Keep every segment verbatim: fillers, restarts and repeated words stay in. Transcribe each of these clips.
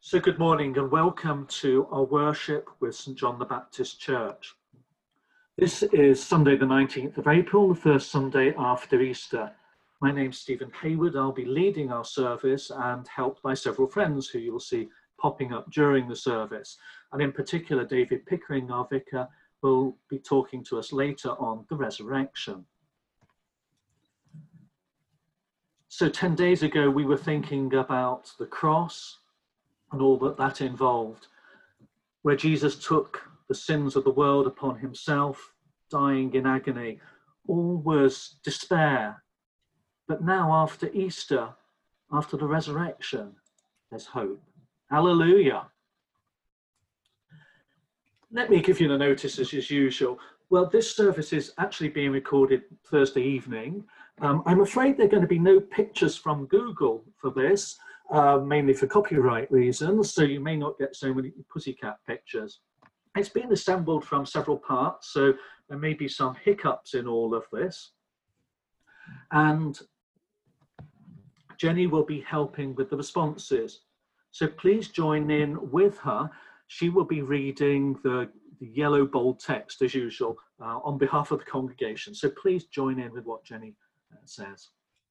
So good morning and welcome to our worship with St John the Baptist Church. This is Sunday the nineteenth of April, the first Sunday after Easter. My name's Stephen Hayward. I'll be leading our service and helped by several friends who you'll see popping up during the service. And in particular, David Pickering, our vicar, will be talking to us later on the resurrection. So ten days ago, we were thinking about the cross and all that that involved, where Jesus took the sins of the world upon himself, dying in agony. All was despair. But now after Easter, after the resurrection, there's hope. Hallelujah. Let me give you the notices as usual. Well, this service is actually being recorded Thursday evening. Um, I'm afraid there are going to be no pictures from Google for this. Uh, mainly for copyright reasons, so you may not get so many pussycat pictures. It's been assembled from several parts, so there may be some hiccups in all of this. And Jenny will be helping with the responses. So please join in with her. She will be reading the, the yellow bold text as usual uh, on behalf of the congregation. So please join in with what Jenny uh, says.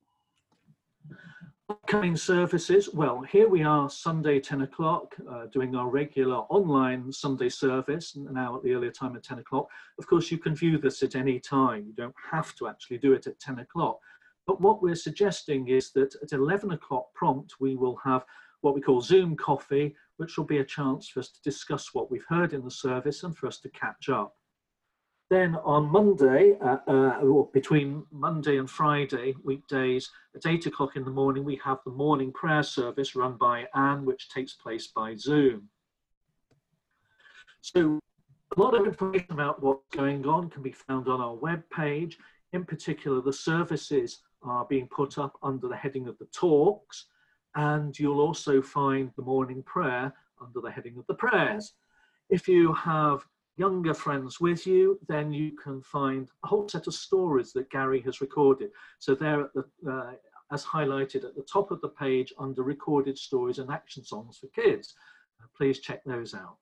Upcoming services, well, here we are Sunday ten o'clock uh, doing our regular online Sunday service now at the earlier time of ten o'clock. Of course, you can view this at any time. You don't have to actually do it at ten o'clock. But what we're suggesting is that at eleven o'clock prompt, we will have what we call Zoom coffee, which will be a chance for us to discuss what we've heard in the service and for us to catch up. Then on Monday, uh, uh, or between Monday and Friday, weekdays, at eight o'clock in the morning, we have the morning prayer service run by Anne, which takes place by Zoom. So a lot of information about what's going on can be found on our webpage. In particular, the services are being put up under the heading of the talks, and you'll also find the morning prayer under the heading of the prayers. If you have younger friends with you, then you can find a whole set of stories that Gary has recorded. So they're at the, uh, as highlighted at the top of the page under recorded stories and action songs for kids. Uh, please check those out.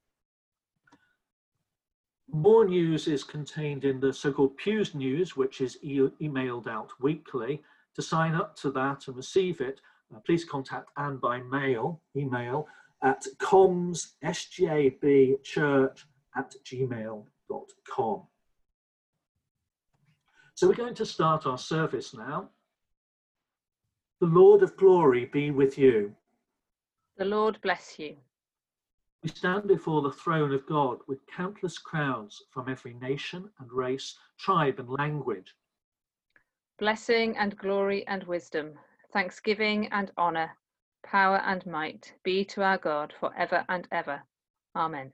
More news is contained in the so-called Pews News, which is e emailed out weekly. To sign up to that and receive it, uh, please contact Anne by mail, email at comms s g a b church at gmail dot com. So we're going to start our service now. The Lord of glory be with you. The Lord bless you. We stand before the throne of God with countless crowds from every nation and race, tribe and language. Blessing and glory and wisdom, thanksgiving and honour, power and might be to our God for ever and ever. Amen.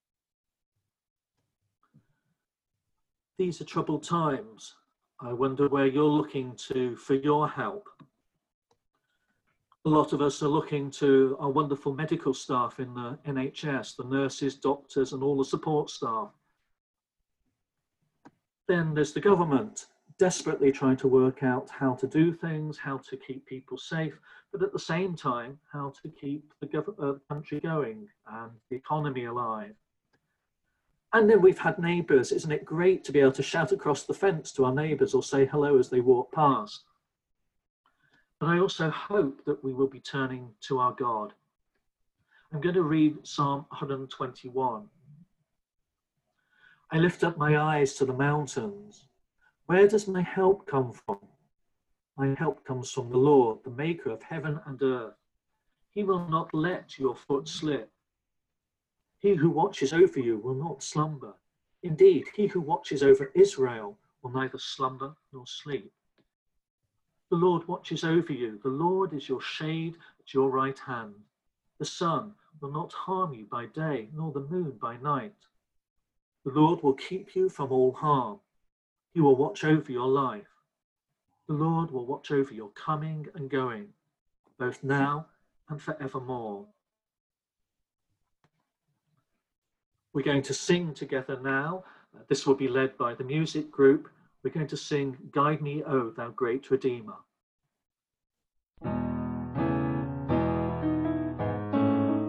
These are troubled times. I wonder where you're looking to for your help. A lot of us are looking to our wonderful medical staff in the N H S, the nurses, doctors, and all the support staff. Then there's the government, desperately trying to work out how to do things, how to keep people safe, but at the same time, how to keep the uh, country going and the economy alive. And then we've had neighbours. Isn't it great to be able to shout across the fence to our neighbours or say hello as they walk past? But I also hope that we will be turning to our God. I'm going to read Psalm one twenty-one. I lift up my eyes to the mountains. Where does my help come from? My help comes from the Lord, the maker of heaven and earth. He will not let your foot slip. He who watches over you will not slumber. Indeed, he who watches over Israel will neither slumber nor sleep. The Lord watches over you. The Lord is your shade at your right hand. The sun will not harm you by day, nor the moon by night. The Lord will keep you from all harm. He will watch over your life. The Lord will watch over your coming and going, both now and forevermore. We're going to sing together now. Uh, this will be led by the music group. We're going to sing Guide Me, O Thou Great Redeemer.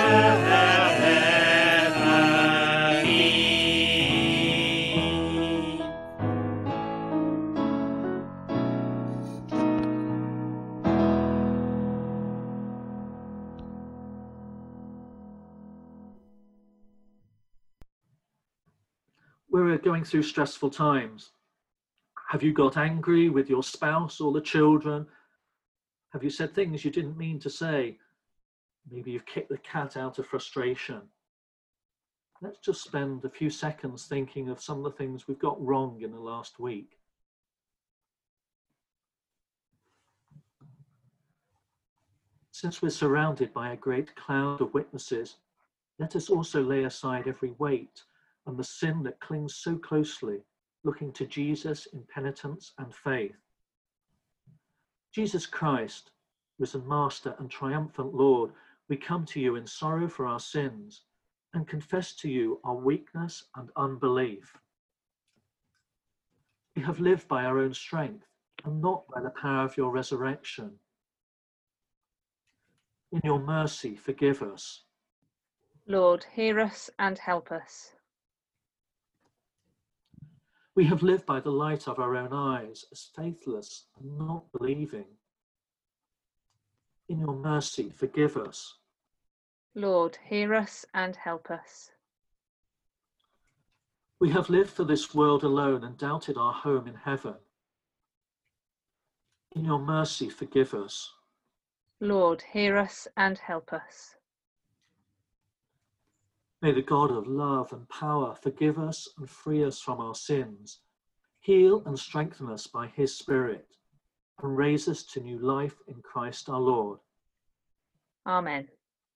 We're going through stressful times. Have you got angry with your spouse or the children? Have you said things you didn't mean to say? Maybe you've kicked the cat out of frustration. Let's just spend a few seconds thinking of some of the things we've got wrong in the last week. Since we're surrounded by a great cloud of witnesses, let us also lay aside every weight and the sin that clings so closely, looking to Jesus in penitence and faith. Jesus Christ, risen Master and triumphant Lord, we come to you in sorrow for our sins and confess to you our weakness and unbelief. We have lived by our own strength and not by the power of your resurrection. In your mercy, forgive us. Lord, hear us and help us. We have lived by the light of our own eyes as faithless and not believing. In your mercy, forgive us. Lord, hear us and help us. We have lived for this world alone and doubted our home in heaven. In your mercy, forgive us. Lord, hear us and help us. May the God of love and power forgive us and free us from our sins, heal and strengthen us by his Spirit, and raise us to new life in Christ our Lord. Amen.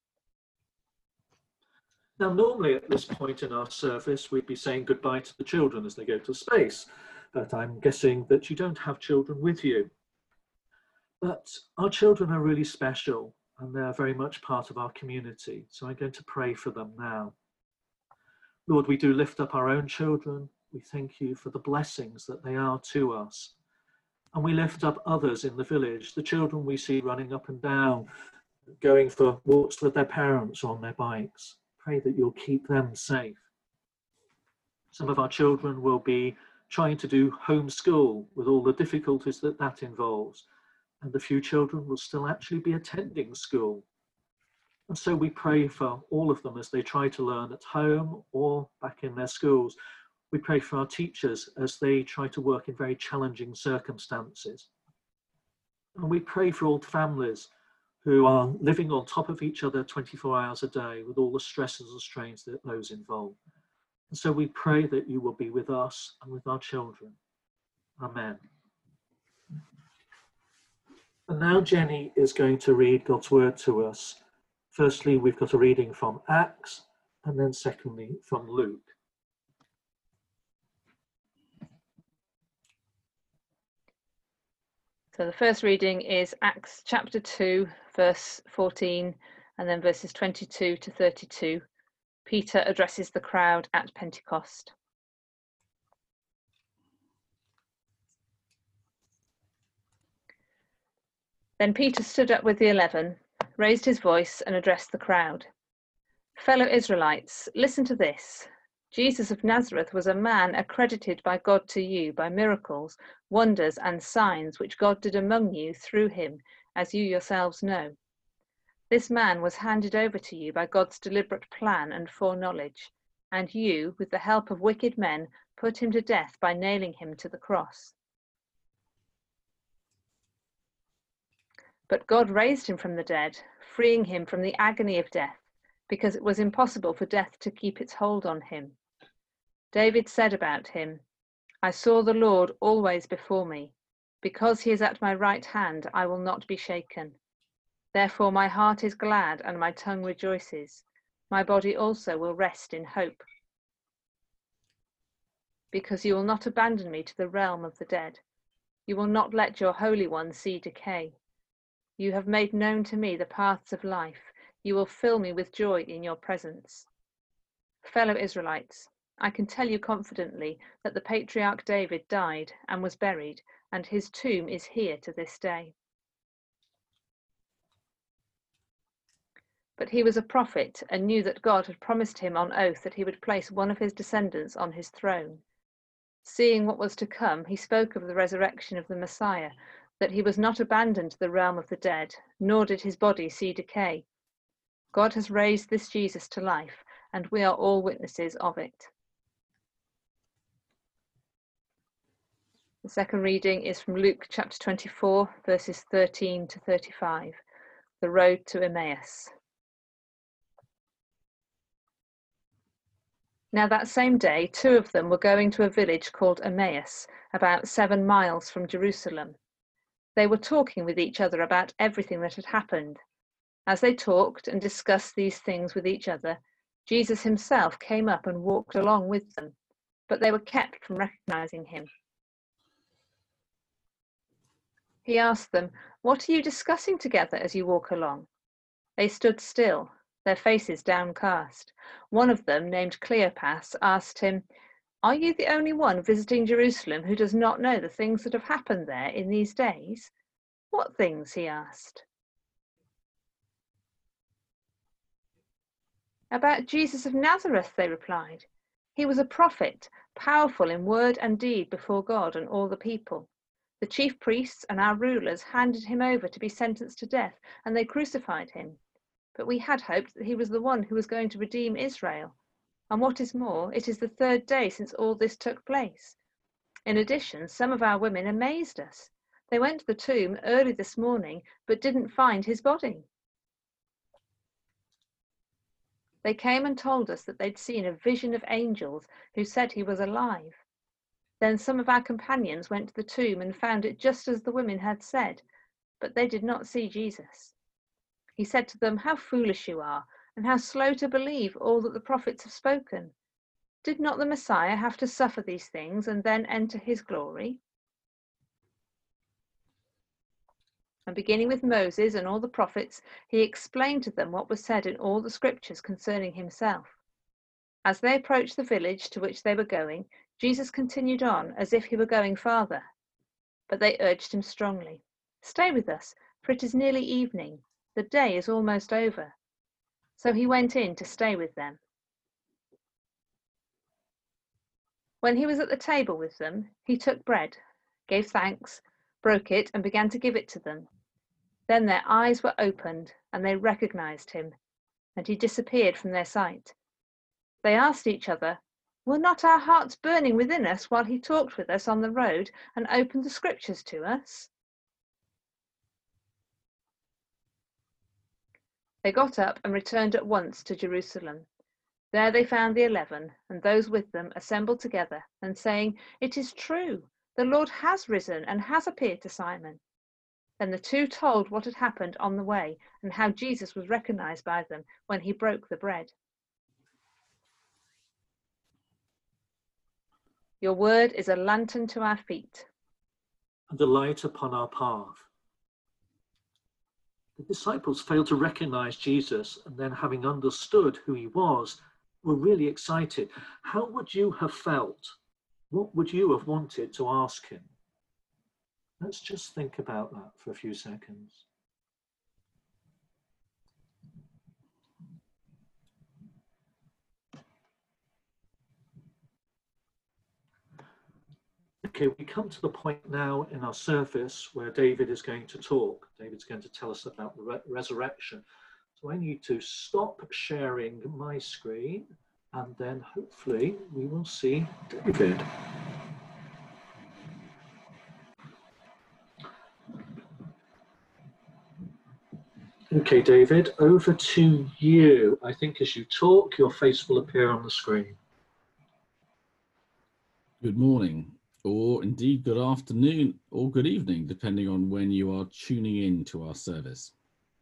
Now, normally at this point in our service, we'd be saying goodbye to the children as they go to space, but I'm guessing that you don't have children with you. But our children are really special, and they're very much part of our community, so I'm going to pray for them now. Lord, we do lift up our own children. We thank you for the blessings that they are to us. And we lift up others in the village, the children we see running up and down, going for walks with their parents on their bikes. Pray that you'll keep them safe. Some of our children will be trying to do homeschool with all the difficulties that that involves. And a few children will still actually be attending school. And so we pray for all of them as they try to learn at home or back in their schools. We pray for our teachers as they try to work in very challenging circumstances. And we pray for all families who are living on top of each other twenty-four hours a day with all the stresses and strains that those involve. And so we pray that you will be with us and with our children. Amen. And now Jenny is going to read God's word to us. Firstly, we've got a reading from Acts, and then secondly from Luke. So the first reading is Acts chapter two, verse fourteen, and then verses twenty-two to thirty-two. Peter addresses the crowd at Pentecost. Then Peter stood up with the eleven, raised his voice and addressed the crowd. Fellow Israelites, listen to this. Jesus of Nazareth was a man accredited by God to you by miracles, wonders and signs which God did among you through him, as you yourselves know. This man was handed over to you by God's deliberate plan and foreknowledge, and you, with the help of wicked men, put him to death by nailing him to the cross. But God raised him from the dead, freeing him from the agony of death, because it was impossible for death to keep its hold on him. David said about him, I saw the Lord always before me. Because he is at my right hand, I will not be shaken. Therefore my heart is glad and my tongue rejoices. My body also will rest in hope. Because you will not abandon me to the realm of the dead. You will not let your Holy One see decay. You have made known to me the paths of life. You will fill me with joy in your presence. Fellow Israelites, I can tell you confidently that the patriarch David died and was buried, and his tomb is here to this day. But he was a prophet and knew that God had promised him on oath that he would place one of his descendants on his throne. Seeing what was to come, he spoke of the resurrection of the Messiah, that he was not abandoned to the realm of the dead, nor did his body see decay. God has raised this Jesus to life, and we are all witnesses of it. The second reading is from Luke chapter twenty-four, verses thirteen to thirty-five, the road to Emmaus. Now that same day, two of them were going to a village called Emmaus, about seven miles from Jerusalem. They were talking with each other about everything that had happened. As they talked and discussed these things with each other, Jesus himself came up and walked along with them, but they were kept from recognizing him. He asked them, "What are you discussing together as you walk along?" They stood still, their faces downcast. One of them, named Cleopas, asked him, "Are you the only one visiting Jerusalem who does not know the things that have happened there in these days?" "What things?" he asked. "About Jesus of Nazareth," they replied. "He was a prophet, powerful in word and deed before God and all the people. The chief priests and our rulers handed him over to be sentenced to death, and they crucified him. But we had hoped that he was the one who was going to redeem Israel. And what is more, it is the third day since all this took place. In addition, some of our women amazed us. They went to the tomb early this morning, but didn't find his body. They came and told us that they'd seen a vision of angels who said he was alive. Then some of our companions went to the tomb and found it just as the women had said, but they did not see Jesus. He said to them, 'How foolish you are, and how slow to believe all that the prophets have spoken. Did not the Messiah have to suffer these things and then enter his glory?' And beginning with Moses and all the prophets, he explained to them what was said in all the scriptures concerning himself. As they approached the village to which they were going, Jesus continued on as if he were going farther. But they urged him strongly, 'Stay with us, for it is nearly evening. The day is almost over.' So he went in to stay with them. When he was at the table with them, he took bread, gave thanks, broke it, and began to give it to them. Then their eyes were opened, and they recognized him, and he disappeared from their sight. They asked each other, 'Were not our hearts burning within us while he talked with us on the road and opened the scriptures to us?' They got up and returned at once to Jerusalem. There they found the eleven, and those with them assembled together, and saying, 'It is true, the Lord has risen and has appeared to Simon.' Then the two told what had happened on the way, and how Jesus was recognized by them when he broke the bread. Your word is a lantern to our feet, and a light upon our path. The disciples failed to recognize Jesus, and then, having understood who he was, were really excited. How would you have felt? What would you have wanted to ask him? Let's just think about that for a few seconds. Okay, we come to the point now in our service where David is going to talk. David's going to tell us about the re- resurrection. So I need to stop sharing my screen, and then hopefully we will see David. Okay, David, over to you. I think as you talk, your face will appear on the screen. Good morning, or indeed good afternoon or good evening, depending on when you are tuning in to our service.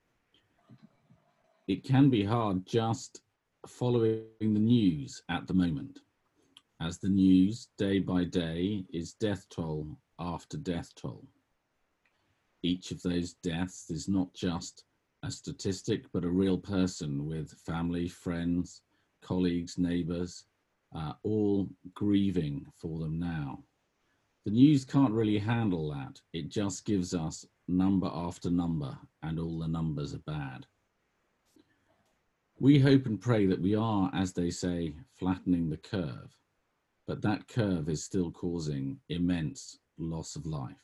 It can be hard just following the news at the moment, as the news day by day is death toll after death toll. Each of those deaths is not just a statistic, but a real person with family, friends, colleagues, neighbours, uh, all grieving for them now. The news can't really handle that. It just gives us number after number, and all the numbers are bad. We hope and pray that we are, as they say, flattening the curve, but that curve is still causing immense loss of life.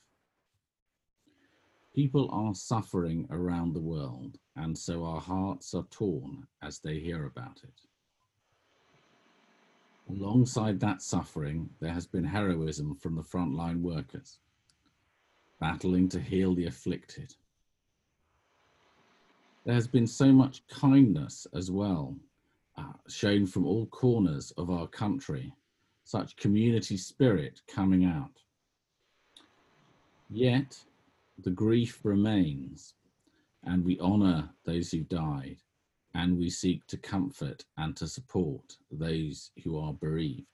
People are suffering around the world, and so our hearts are torn as they hear about it. Alongside that suffering, there has been heroism from the frontline workers, battling to heal the afflicted. There has been so much kindness as well, uh, shown from all corners of our country, such community spirit coming out. Yet, the grief remains, and we honour those who died, and we seek to comfort and to support those who are bereaved.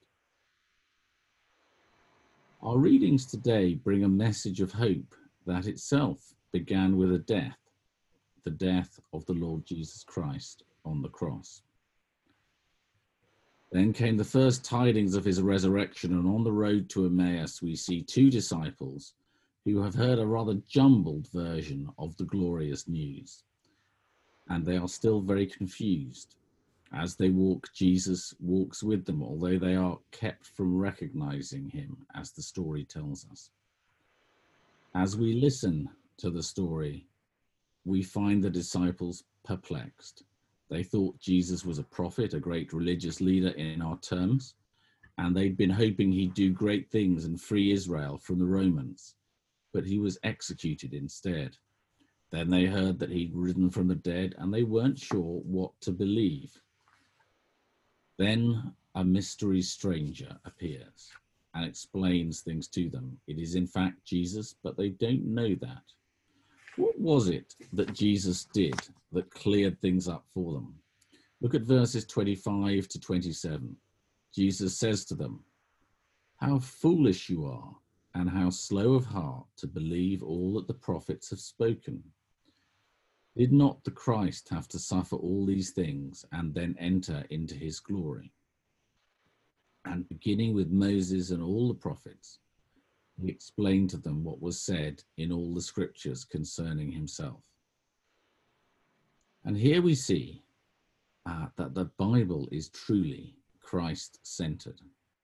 Our readings today bring a message of hope that itself began with a death, the death of the Lord Jesus Christ on the cross. Then came the first tidings of his resurrection, and on the road to Emmaus we see two disciples who have heard a rather jumbled version of the glorious news. And they are still very confused. As they walk, Jesus walks with them, although they are kept from recognizing him, as the story tells us. As we listen to the story, we find the disciples perplexed. They thought Jesus was a prophet, a great religious leader in our terms, and they'd been hoping he'd do great things and free Israel from the Romans, but he was executed instead. Then they heard that he'd risen from the dead, and they weren't sure what to believe. Then a mystery stranger appears and explains things to them. It is in fact Jesus, but they don't know that. What was it that Jesus did that cleared things up for them? Look at verses twenty-five to twenty-seven. Jesus says to them, "How foolish you are, and how slow of heart to believe all that the prophets have spoken. Did not the Christ have to suffer all these things and then enter into his glory?" And beginning with Moses and all the prophets, he explained to them what was said in all the scriptures concerning himself. And here we see uh, that the Bible is truly Christ-centered.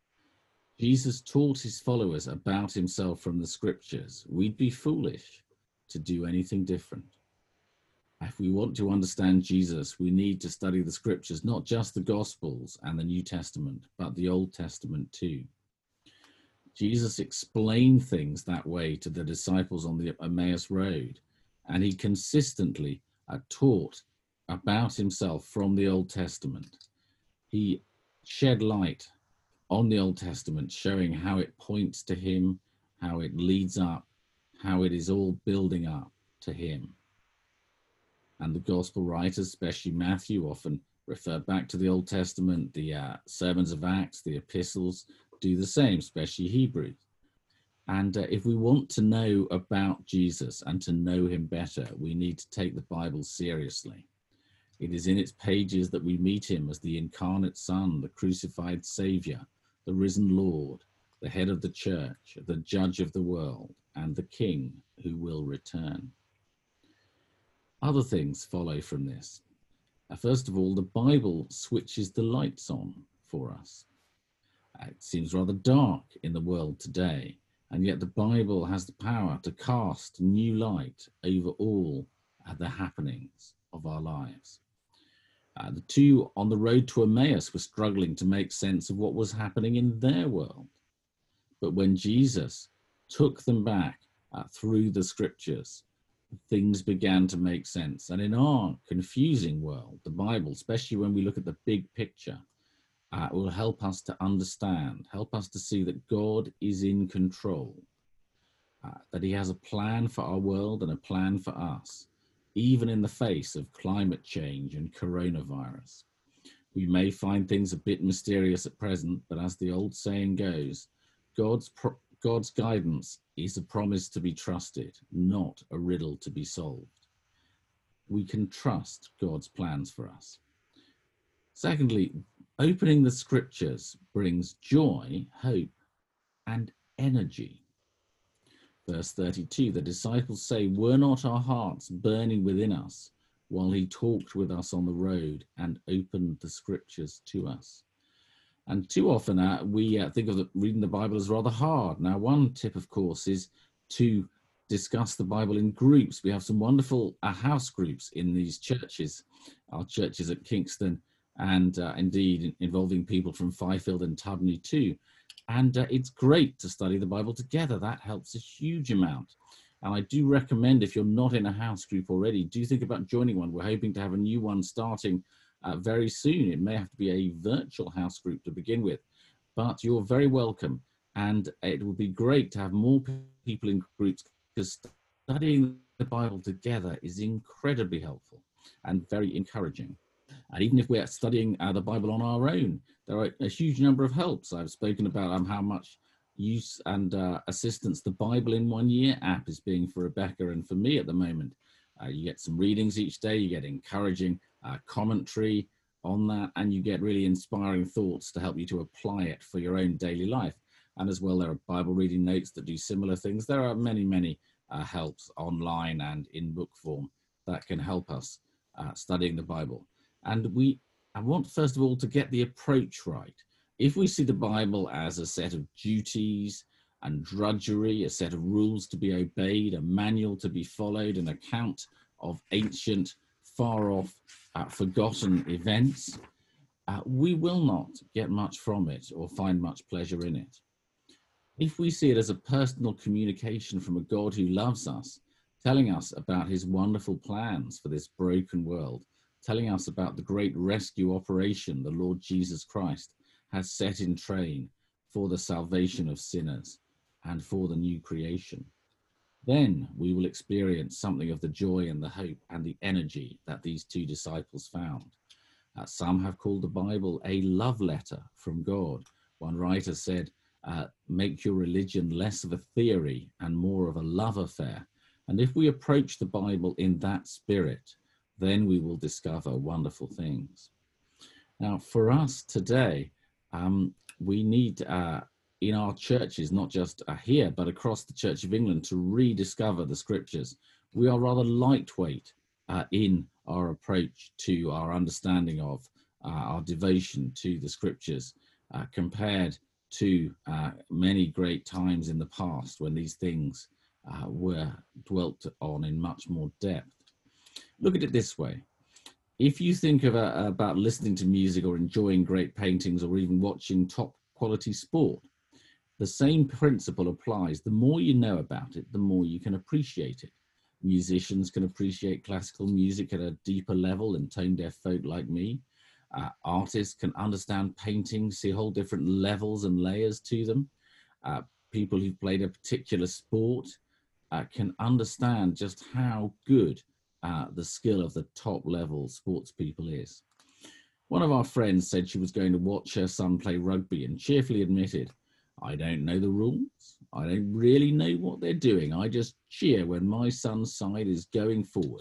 Jesus taught his followers about himself from the scriptures. We'd be foolish to do anything different. If we want to understand Jesus, we need to study the scriptures, not just the Gospels and the New Testament, but the Old Testament too. Jesus explained things that way to the disciples on the Emmaus Road, and he consistently uh, taught about himself from the Old Testament. He shed light on the Old Testament, showing how it points to him, how it leads up, how it is all building up to him. And the gospel writers, especially Matthew, often refer back to the Old Testament. The uh, sermons of Acts, the epistles, do the same, especially Hebrews. And uh, if we want to know about Jesus and to know him better, we need to take the Bible seriously. It is in its pages that we meet him as the incarnate Son, the crucified Savior, the risen Lord, the head of the church, the judge of the world, and the King who will return. Other things follow from this. Uh, first of all, the Bible switches the lights on for us. Uh, it seems rather dark in the world today, and yet the Bible has the power to cast new light over all uh, the happenings of our lives. Uh, the two on the road to Emmaus were struggling to make sense of what was happening in their world. But when Jesus took them back uh, through the scriptures, things began to make sense. And in our confusing world, the Bible, especially when we look at the big picture, uh, will help us to understand, help us to see that God is in control, uh, that he has a plan for our world and a plan for us, even in the face of climate change and coronavirus. We may find things a bit mysterious at present, but as the old saying goes, God's pro- God's guidance is a promise to be trusted, not a riddle to be solved. We can trust God's plans for us. Secondly, opening the scriptures brings joy, hope, and energy. Verse thirty-two, the disciples say, "Were not our hearts burning within us while he talked with us on the road and opened the scriptures to us. And too often uh, we uh, think of the, reading the Bible as rather hard. Now, one tip, of course, is to discuss the Bible in groups. We have some wonderful uh, house groups in these churches, our churches at Kingston, and uh, indeed involving people from Fifield and Tudney too. And uh, it's great to study the Bible together. That helps a huge amount. And I do recommend, if you're not in a house group already, do think about joining one. We're hoping to have a new one starting uh, very soon. It may have to be a virtual house group to begin with, but you're very welcome. And it would be great to have more people in groups, because studying the Bible together is incredibly helpful and very encouraging. And even if we're studying uh, the Bible on our own, there are a huge number of helps. I've spoken about um, how much use and uh, assistance the Bible in One Year app is being for Rebecca and for me at the moment. Uh, you get some readings each day, you get encouraging uh, commentary on that, and you get really inspiring thoughts to help you to apply it for your own daily life. And as well, there are Bible reading notes that do similar things. There are many, many uh, helps online and in book form that can help us uh, studying the Bible. And we I want, first of all, to get the approach right. If we see the Bible as a set of duties and drudgery, a set of rules to be obeyed, a manual to be followed, an account of ancient, far off, uh, forgotten events, uh, we will not get much from it or find much pleasure in it. If we see it as a personal communication from a God who loves us, telling us about his wonderful plans for this broken world, telling us about the great rescue operation the Lord Jesus Christ has set in train for the salvation of sinners and for the new creation, then we will experience something of the joy and the hope and the energy that these two disciples found. Uh, some have called the Bible a love letter from God. One writer said, uh, make your religion less of a theory and more of a love affair. And if we approach the Bible in that spirit, then we will discover wonderful things. Now, for us today, um, we need uh, in our churches, not just uh, here, but across the Church of England, to rediscover the scriptures. We are rather lightweight uh, in our approach to our understanding of uh, our devotion to the scriptures uh, compared to uh, many great times in the past when these things uh, were dwelt on in much more depth. Look at it this way. If you think of a, about listening to music or enjoying great paintings or even watching top quality sport, the same principle applies. The more you know about it, the more you can appreciate it. Musicians can appreciate classical music at a deeper level than tone-deaf folk like me. Uh, artists can understand paintings, see whole different levels and layers to them. Uh, people who've played a particular sport uh, can understand just how good Uh, the skill of the top level sports people is. One of our friends said she was going to watch her son play rugby and cheerfully admitted, I don't know the rules. I don't really know what they're doing. I just cheer when my son's side is going forward.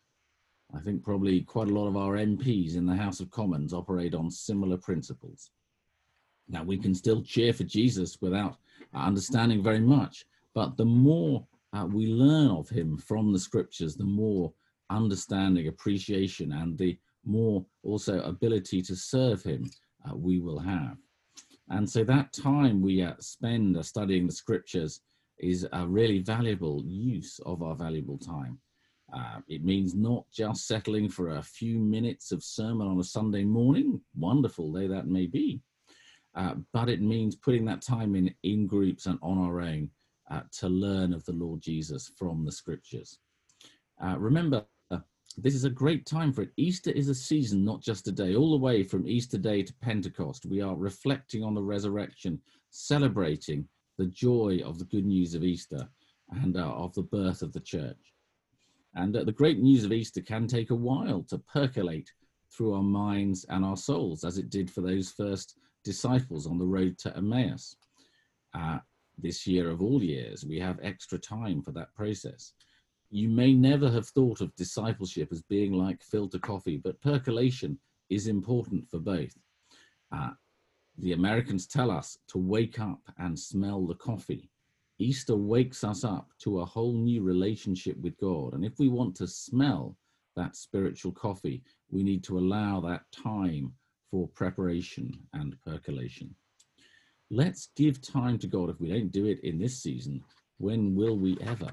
I think probably quite a lot of our M Ps in the House of Commons operate on similar principles. Now, we can still cheer for Jesus without understanding very much, but the more uh, we learn of him from the scriptures, the more understanding, appreciation, and the more also ability to serve him uh, we will have. And so that time we uh, spend uh, studying the scriptures is a really valuable use of our valuable time. Uh, it means not just settling for a few minutes of sermon on a Sunday morning, wonderful though that may be, uh, but it means putting that time in in groups and on our own uh, to learn of the Lord Jesus from the scriptures. Uh, remember, this is a great time for it. Easter is a season, not just a day. All the way from Easter Day to Pentecost, we are reflecting on the resurrection, celebrating the joy of the good news of Easter and uh, of the birth of the church. And uh, the great news of Easter can take a while to percolate through our minds and our souls, as it did for those first disciples on the road to Emmaus. Uh, this year of all years, we have extra time for that process. You may never have thought of discipleship as being like filter coffee, but percolation is important for both. Uh, the Americans tell us to wake up and smell the coffee. Easter wakes us up to a whole new relationship with God. And if we want to smell that spiritual coffee. We need to allow that time for preparation and percolation. Let's give time to God. If we don't do it in this season, when will we ever?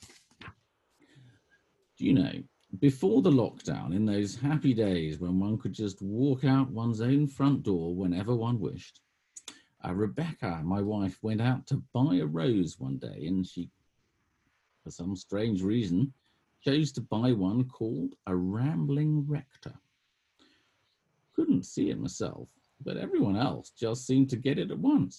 Do you know, before the lockdown, in those happy days when one could just walk out one's own front door whenever one wished, uh, Rebecca, my wife, went out to buy a rose one day, and she, for some strange reason, chose to buy one called a rambling rector. Couldn't see it myself, but everyone else just seemed to get it at once.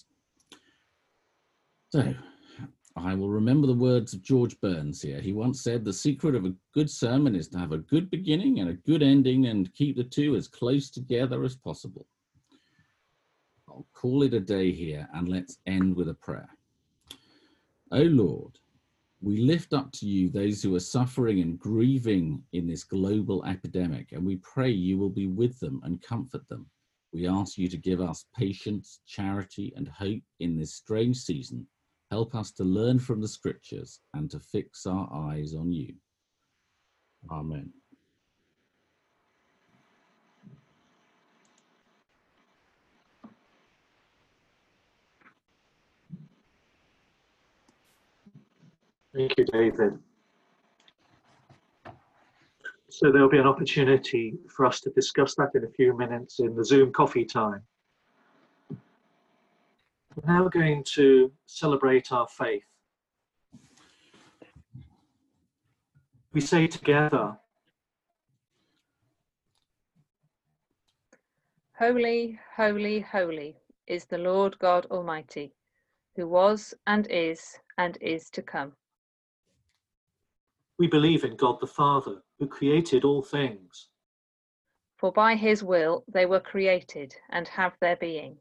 So I will remember the words of George Burns here. He once said, the secret of a good sermon is to have a good beginning and a good ending and keep the two as close together as possible. I'll call it a day here, and let's end with a prayer. O Lord, we lift up to you those who are suffering and grieving in this global epidemic, and we pray you will be with them and comfort them. We ask you to give us patience, charity, and hope in this strange season. Help us to learn from the scriptures and to fix our eyes on you. Amen. Thank you, David. So there'll be an opportunity for us to discuss that in a few minutes in the Zoom coffee time. We're now going to celebrate our faith. We say together, Holy, holy, holy is the Lord God Almighty, who was and is and is to come. we believe in God the Father, who created all things. For by his will they were created and have their being.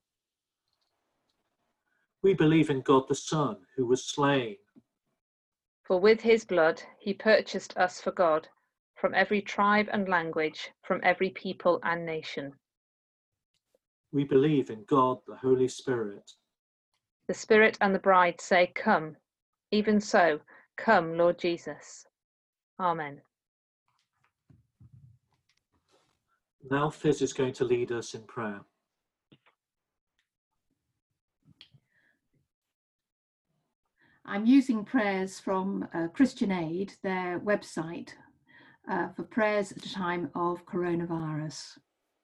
We believe in God the Son, who was slain. For with his blood he purchased us for God, from every tribe and language, from every people and nation. We believe in God the Holy Spirit. The Spirit and the bride say, come. Even so, come, Lord Jesus. Amen. Now Fiz is going to lead us in prayer. I'm using prayers from uh, Christian Aid, their website, uh, for prayers at a time of coronavirus.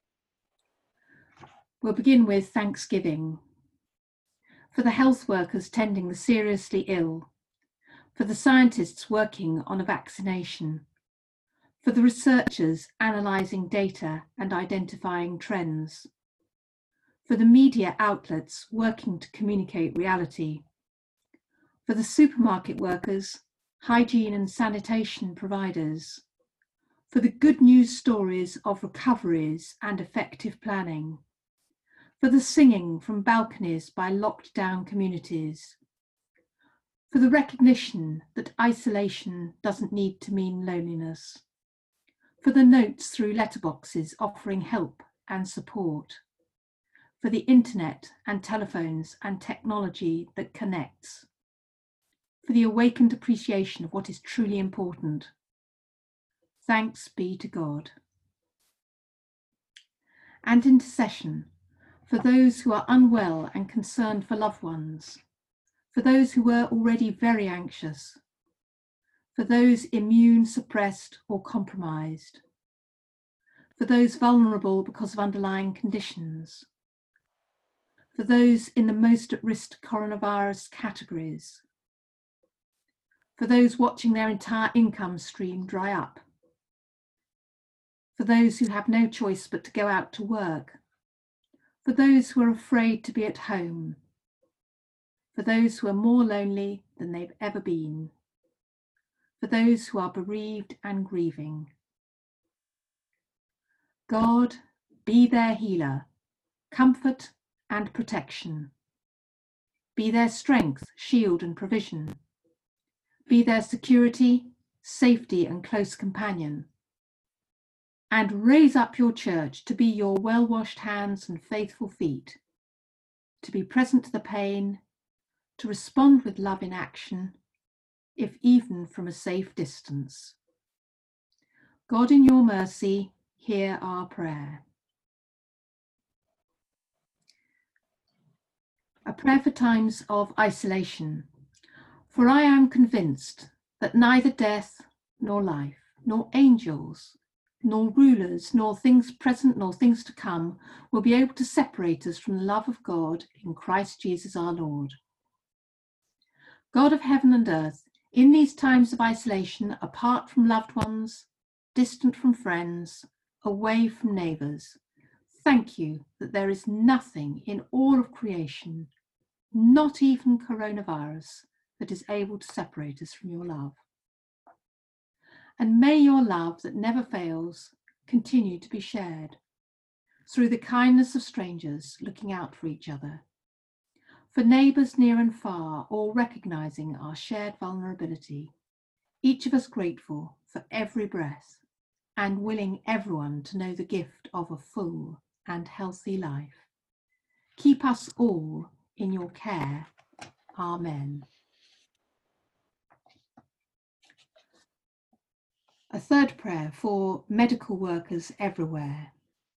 We'll begin with thanksgiving. For the health workers tending the seriously ill, for the scientists working on a vaccination, for the researchers analysing data and identifying trends, for the media outlets working to communicate reality, for the supermarket workers, hygiene and sanitation providers, for the good news stories of recoveries and effective planning, for the singing from balconies by locked down communities, for the recognition that isolation doesn't need to mean loneliness, for the notes through letterboxes offering help and support, for the internet and telephones and technology that connects, for the awakened appreciation of what is truly important. Thanks be to God. And intercession for those who are unwell and concerned for loved ones, for those who were already very anxious, for those immune suppressed or compromised, for those vulnerable because of underlying conditions, for those in the most at risk coronavirus categories, for those watching their entire income stream dry up, for those who have no choice but to go out to work, for those who are afraid to be at home, for those who are more lonely than they've ever been, for those who are bereaved and grieving. God, be their healer, comfort and protection. Be their strength, shield and provision. Be their security, safety and close companion. And raise up your church to be your well-washed hands and faithful feet, to be present to the pain, to respond with love in action, if even from a safe distance. God, in your mercy, hear our prayer. A prayer for times of isolation. For I am convinced that neither death nor life, nor angels, nor rulers, nor things present, nor things to come, will be able to separate us from the love of God in Christ Jesus our Lord. God of heaven and earth, in these times of isolation, apart from loved ones, distant from friends, away from neighbours, thank you that there is nothing in all of creation, not even coronavirus, that is able to separate us from your love. And may your love that never fails continue to be shared through the kindness of strangers looking out for each other, for neighbours near and far, all recognising our shared vulnerability, each of us grateful for every breath and willing everyone to know the gift of a full and healthy life. Keep us all in your care. Amen. A third prayer for medical workers everywhere.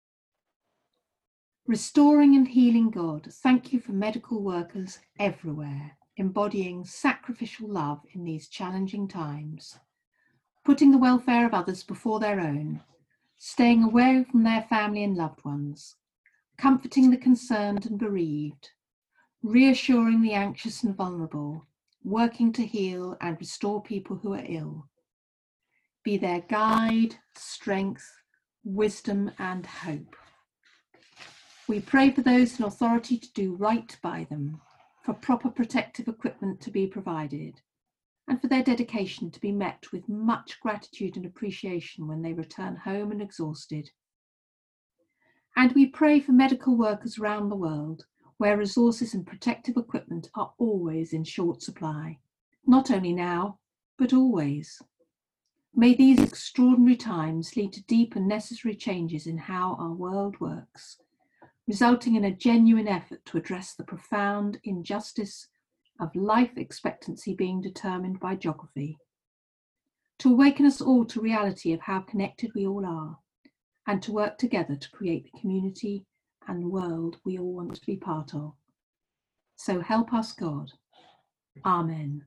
Restoring and healing God, thank you for medical workers everywhere, embodying sacrificial love in these challenging times, putting the welfare of others before their own, staying away from their family and loved ones, comforting the concerned and bereaved, reassuring the anxious and vulnerable, working to heal and restore people who are ill. Be their guide, strength, wisdom and hope. We pray for those in authority to do right by them, for proper protective equipment to be provided, and for their dedication to be met with much gratitude and appreciation when they return home and exhausted. And we pray for medical workers around the world, where resources and protective equipment are always in short supply, not only now, but always. May these extraordinary times lead to deep and necessary changes in how our world works, resulting in a genuine effort to address the profound injustice of life expectancy being determined by geography, to awaken us all to reality of how connected we all are, and to work together to create the community and world we all want to be part of. So help us, God. Amen.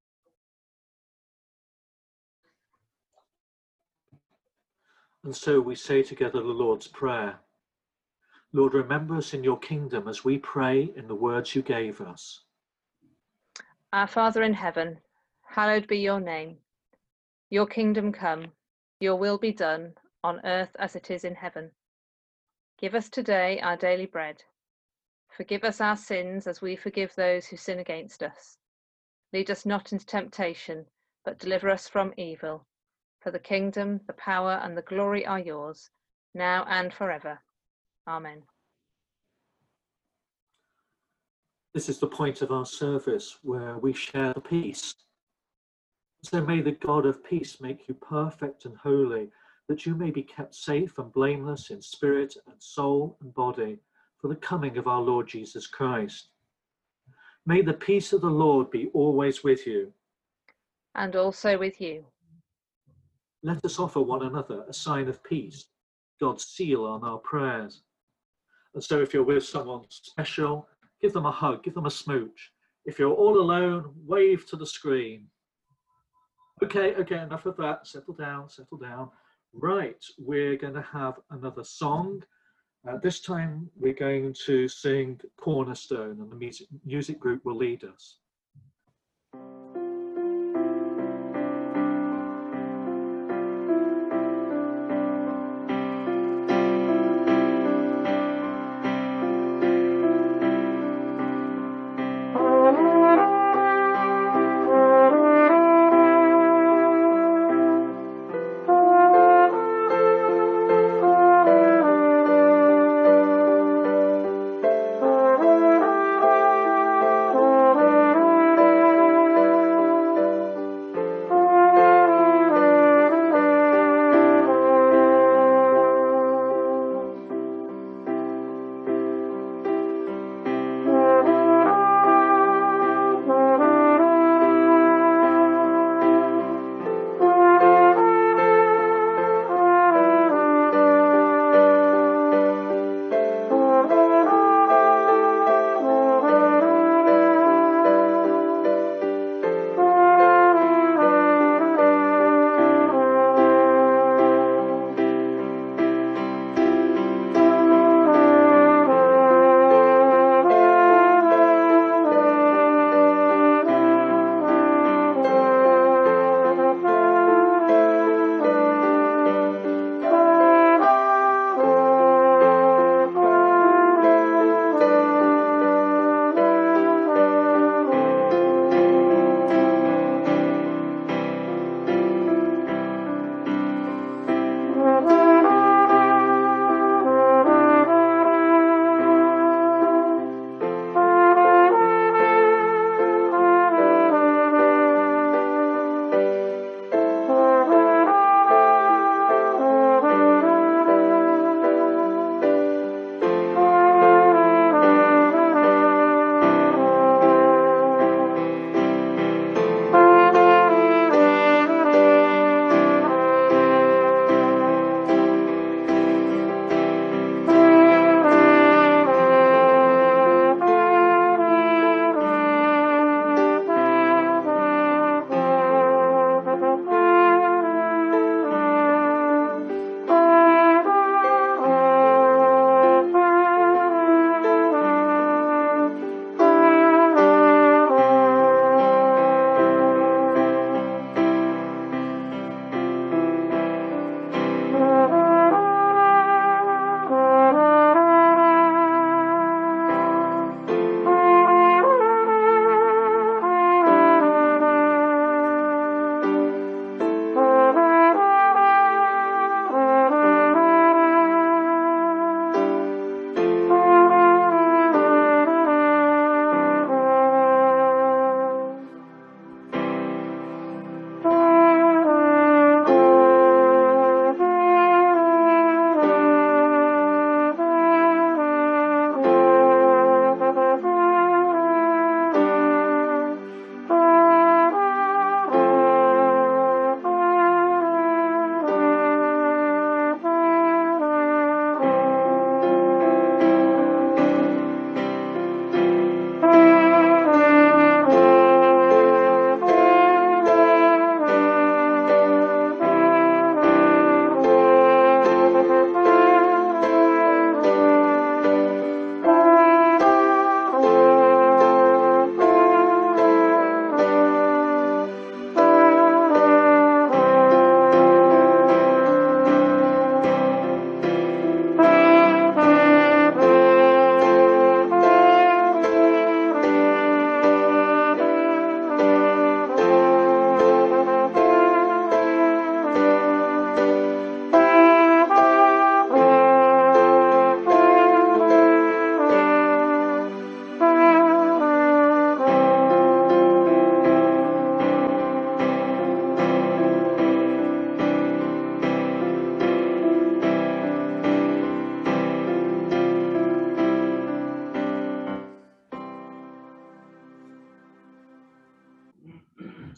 And so we say together the Lord's Prayer. Lord, remember us in your kingdom as we pray in the words you gave us. Our Father in heaven, hallowed be your name. Your kingdom come, your will be done, on earth as it is in heaven. Give us today our daily bread. Forgive us our sins as we forgive those who sin against us. Lead us not into temptation, but deliver us from evil. For the kingdom, the power, and the glory are yours, now and forever. Amen. This is the point of our service where we share the peace. So may the God of peace make you perfect and holy, that you may be kept safe and blameless in spirit and soul and body for the coming of our Lord Jesus Christ. May the peace of the Lord be always with you. And also with you. Let us offer one another a sign of peace, God's seal on our prayers. And so if you're with someone special, give them a hug, give them a smooch. If you're all alone, wave to the screen. Okay, okay, enough of that. Settle down, settle down. Right, we're going to have another song. Uh, this time we're going to sing Cornerstone, and the music, music group will lead us. Thank you.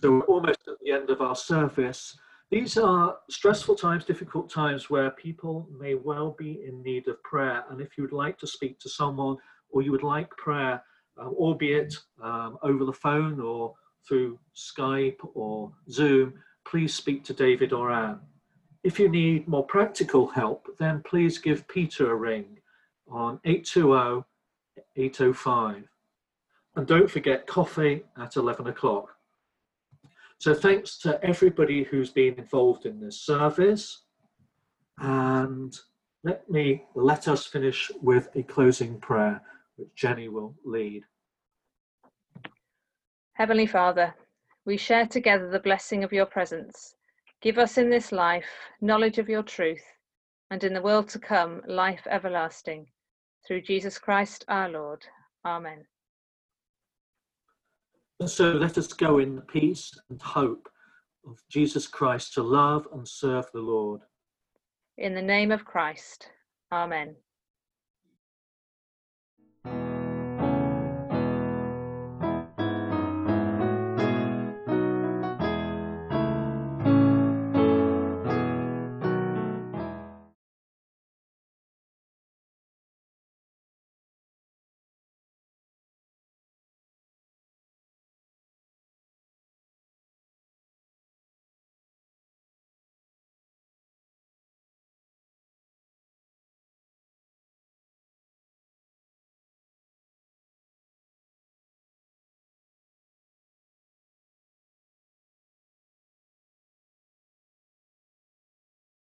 So we're almost at the end of our service. These are stressful times, difficult times where people may well be in need of prayer. And if you would like to speak to someone, or you would like prayer, uh, albeit um, over the phone or through Skype or Zoom, please speak to David or Anne. If you need more practical help, then please give Peter a ring on eight two zero, eight zero five. And don't forget coffee at eleven o'clock. So thanks to everybody who's been involved in this service. And let me let us finish with a closing prayer, which Jenny will lead. Heavenly Father, we share together the blessing of your presence. Give us in this life knowledge of your truth, and in the world to come, life everlasting. Through Jesus Christ our Lord. Amen. And so let us go in the peace and hope of Jesus Christ to love and serve the Lord. In the name of Christ. Amen.